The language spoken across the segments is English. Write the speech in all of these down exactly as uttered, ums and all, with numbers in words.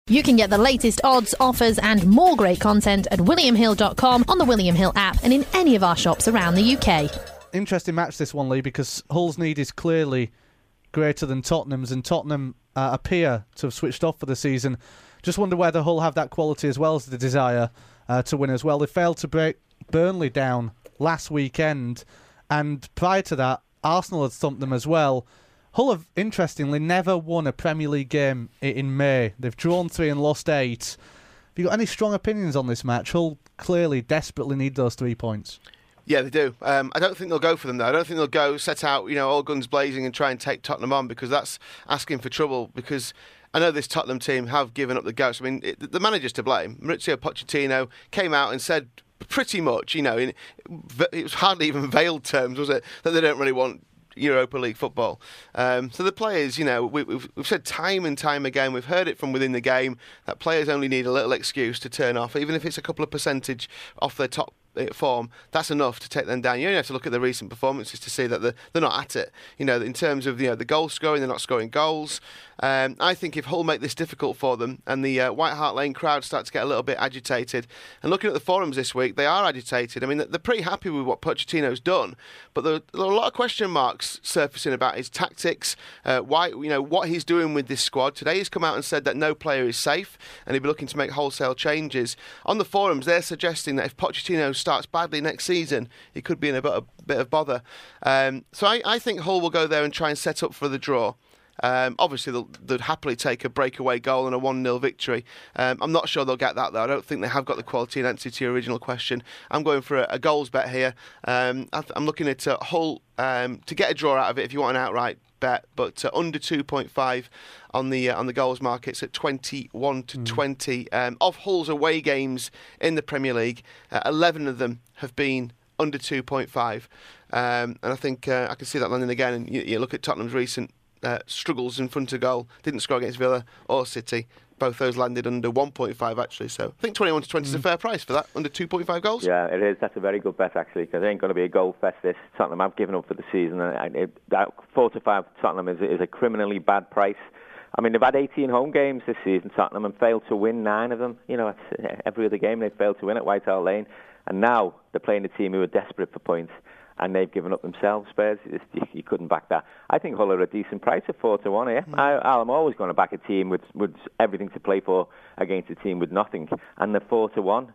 You can get the latest odds, offers and more great content at william hill dot com, on the William Hill app and in any of our shops around the U K. Interesting match this one, Lee, because Hull's need is clearly greater than Tottenham's, and Tottenham uh, appear to have switched off for the season. Just wonder whether Hull have that quality as well as the desire uh, to win as well. They failed to break Burnley down last weekend, and prior to that, Arsenal had thumped them as well. Hull have, interestingly, never won a Premier League game in May. They've drawn three and lost eight. Have you got any strong opinions on this match? Hull clearly desperately need those three points. Yeah, they do. Um, I don't think they'll go for them, though. I don't think they'll go set out, you know, all guns blazing and try and take Tottenham on, because that's asking for trouble. Because I know this Tottenham team have given up the ghost. I mean, it, the manager's to blame. Maurizio Pochettino came out and said pretty much, you know, in, it was hardly even veiled terms, was it, that they don't really want Europa League football. Um, so the players, you know, we, we've, we've said time and time again, we've heard it from within the game, that players only need a little excuse to turn off, even if it's a couple of percentage off their top form. That's enough to take them down. You only have to look at the recent performances to see that they're, they're not at it. You know, in terms of, you know, the goal scoring, they're not scoring goals. Um, I think if Hull make this difficult for them and the uh, White Hart Lane crowd start to get a little bit agitated, and looking at the forums this week, they are agitated. I mean, they're pretty happy with what Pochettino's done, but there, there are a lot of question marks surfacing about his tactics, uh, why, you know, what he's doing with this squad. Today he's come out and said that no player is safe and he'll be looking to make wholesale changes. On the forums, they're suggesting that if Pochettino starts badly next season, he could be in a bit of, bit of bother. Um, so I, I think Hull will go there and try and set up for the draw. Um, obviously, they'll, they'd happily take a breakaway goal and a one nil victory. Um, I'm not sure they'll get that, though. I don't think they have got the quality, in answer to your original question. I'm going for a, a goals bet here. Um, I'm looking at uh, Hull um, to get a draw out of it if you want an outright bet, but uh, under two point five on the uh, on the goals markets at twenty-one to twenty. Mm. Um, of Hull's away games in the Premier League, uh, eleven of them have been under two point five. Um, and I think uh, I can see that landing again. And you, you look at Tottenham's recent Uh, struggles in front of goal, didn't score against Villa or City. Both those landed under one point five, actually. So I think twenty-one to twenty mm. is a fair price for that, under two point five goals. Yeah, it is. That's a very good bet, actually, because it ain't going to be a goal fest this. Tottenham have given up for the season. And it, that four to five Tottenham is, is a criminally bad price. I mean, they've had eighteen home games this season, Tottenham, and failed to win nine of them. You know, every other game they've failed to win at White Hart Lane. And now they're playing a team who are desperate for points, and they've given up themselves. Spurs, you couldn't back that. I think Hull are a decent price at four to one here. Mm. I, I'm always going to back a team with, with everything to play for against a team with nothing, and the four to one.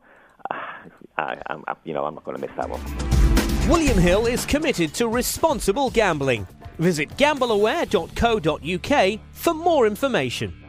I, I'm, you know, I'm not going to miss that one. William Hill is committed to responsible gambling. Visit gamble aware dot co dot uk for more information.